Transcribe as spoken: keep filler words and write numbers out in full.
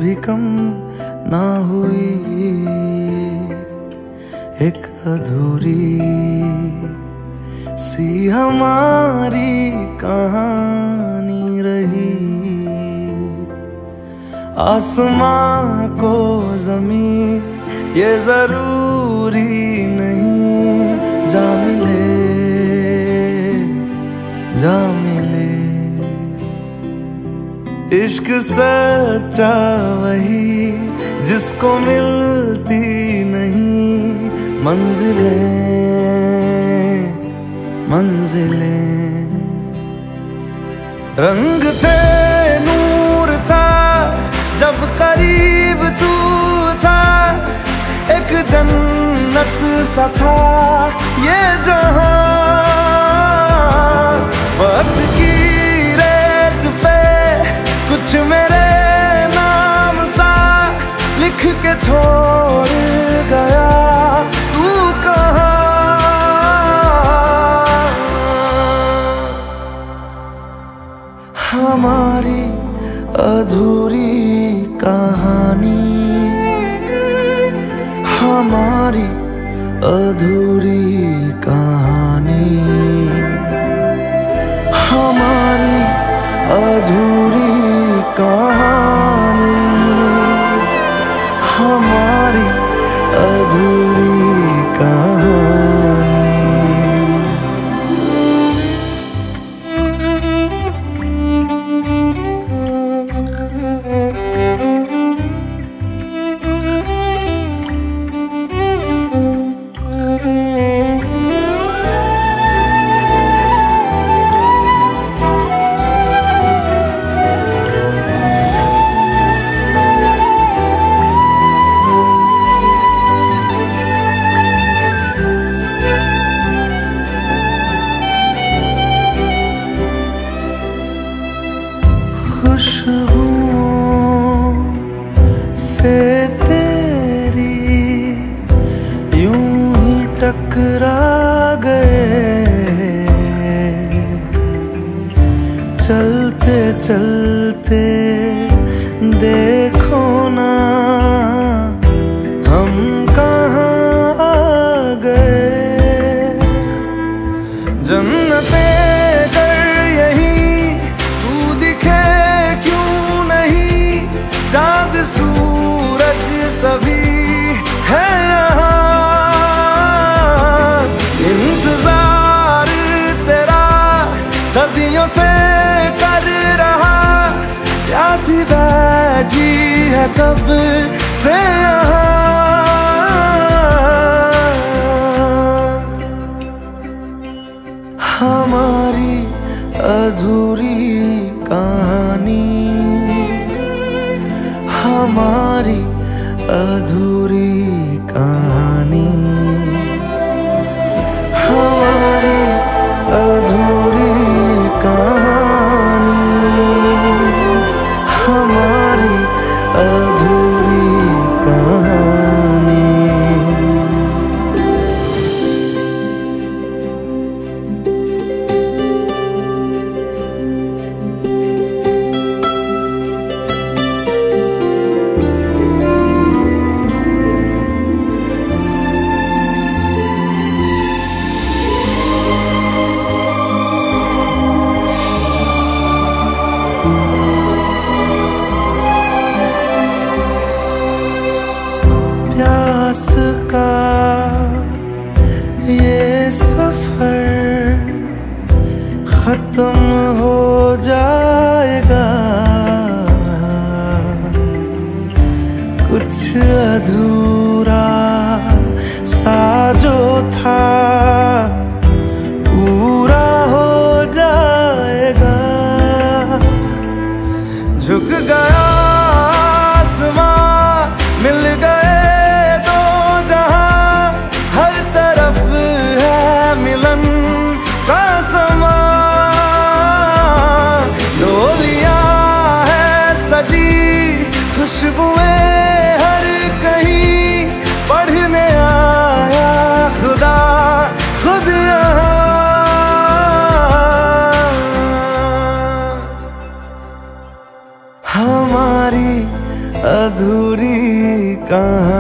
भी कम ना हुई, एक अधूरी सी हमारी कहानी रही। आसमां को ज़मीन ये जरूरी नहीं, जा मिले जा मिले। इश्क सच्चा वही जिसको मिलती नहीं मंजिलें मंजिलें। रंग थे नूर था जब करीब तू था, एक जन्नत सा था ये जहां। वक्त की रेत पे कुछ मेरे नाम सा लिख के छोड़ गया, तू कहाँ? हमारी अधूरी कहानी, हमारी अधूरी कहानी, हमारी अधूरी कहानी, हमारी अधूरी कहानी। खुशबुओं से तेरी यूं ही टकरा गए, चलते चलते देखो ना हम कहाँ आ गए। जन्नते कर यही तू दिखे क्यों नहीं, चाँद सूरज सभी है यहाँ। इंतजार तेरा सदियों से कर रहा, प्यासी बैठी है कब से यहाँ। हमारी अधूरी कहानी, हमारी अधूरी कहानी, हमारी अधूरी कहानी, हमारी अधूरी कहानी। प्यास का ये सफर खत्म हो जाएगा, कुछ अधूरा सा जो था पूरा हो जाएगा। झुक गया आसमां, मिल गए दो जहां, हर तरफ है मिलन का समा। डोलियां है सजी खुशबुएं हर कहीं, अधूरी कहानी।